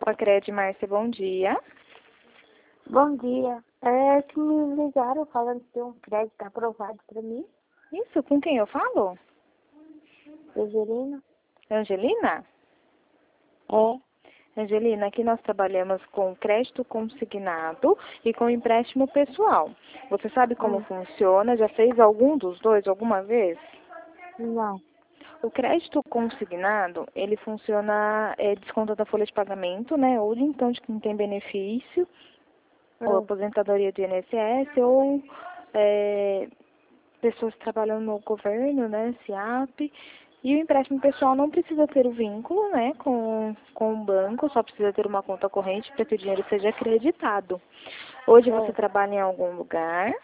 Poupa-Cred, Márcia, bom dia. Bom dia. É que me ligaram falando que tem um crédito aprovado para mim. Isso, com quem eu falo? Angelina? Angelina? Angelina, aqui nós trabalhamos com crédito consignado e com empréstimo pessoal. Você sabe como funciona? Já fez algum dos dois alguma vez? Não. O crédito consignado, ele funciona, desconto da folha de pagamento, né? Ou então de quem tem benefício, ou aposentadoria do INSS, ou pessoas que trabalham no governo, né? SIAP. E o empréstimo pessoal não precisa ter o vínculo, né? Com o banco, só precisa ter uma conta corrente para que o dinheiro seja acreditado. Hoje você trabalha em algum lugar?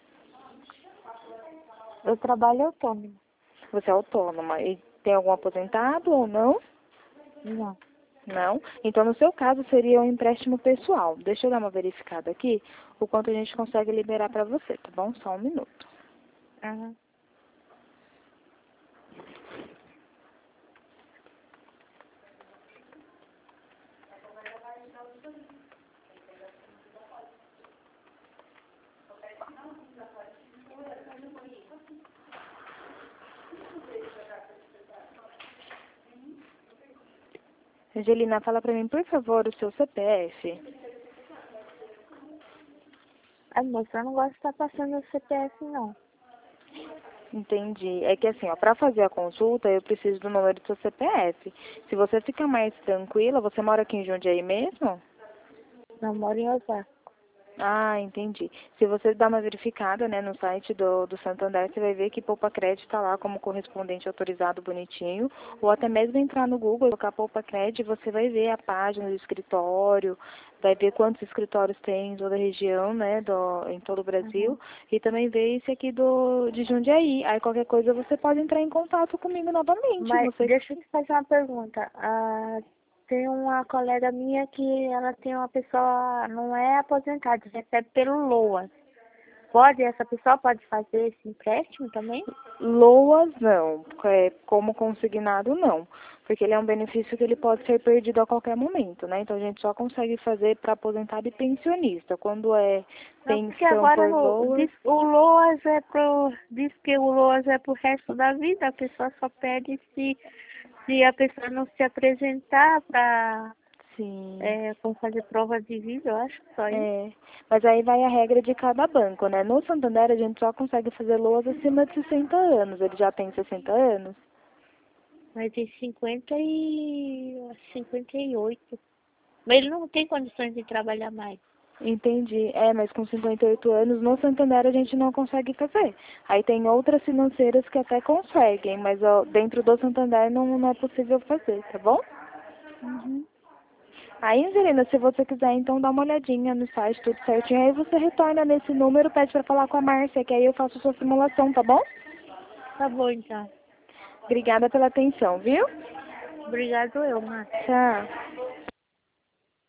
Eu trabalho autônomo. Você é autônoma e tem algum aposentado ou não? Não. Não? Então, no seu caso, seria um empréstimo pessoal. Deixa eu dar uma verificada aqui, o quanto a gente consegue liberar para você, tá bom? Só um minuto. Uhum. Angelina, fala para mim, por favor, o seu CPF. A moça, eu não gosto de estar passando o CPF, não. Entendi. É que assim, ó, para fazer a consulta, eu preciso do número do seu CPF. Se você fica mais tranquila, você mora aqui em Jundiaí mesmo? Eu moro em Osasco. Ah, entendi. Se você dá uma verificada, né, no site do Santander, você vai ver que Poupa-Cred está lá como correspondente autorizado bonitinho, ou até mesmo entrar no Google, colocar Poupa-Cred, você vai ver a página do escritório, vai ver quantos escritórios tem em toda a região, né, em todo o Brasil, e também ver esse aqui de Jundiaí. Aí qualquer coisa você pode entrar em contato comigo novamente. Mas deixa eu te fazer uma pergunta. Tem uma colega minha que ela tem uma pessoa, não é aposentada, recebe pelo LOAS. Essa pessoa pode fazer esse empréstimo também? LOAS não, como consignado não, porque ele é um benefício que ele pode ser perdido a qualquer momento, né? Então a gente só consegue fazer para aposentado e pensionista. Quando é Não, porque pensão agora por LOAS, diz que o LOAS é pro resto da vida, a pessoa só pede se a pessoa não se apresentar para sim, como fazer prova de vida, eu acho que só isso. mas aí vai a regra de cada banco, né? No Santander a gente só consegue fazer LOAS acima de 60 anos, ele já tem 60 anos. Mas tem 58. Mas ele não tem condições de trabalhar mais. Entendi. Mas com 58 anos, no Santander a gente não consegue fazer. Aí tem outras financeiras que até conseguem, mas ó, dentro do Santander não é possível fazer, tá bom? Aí, Angelina, se você quiser, então dá uma olhadinha no site, tudo certinho. Aí você retorna nesse número, pede pra falar com a Márcia, que aí eu faço sua simulação, tá bom? Tá bom, então. Obrigada pela atenção, viu? Obrigado, Márcia. Tchau.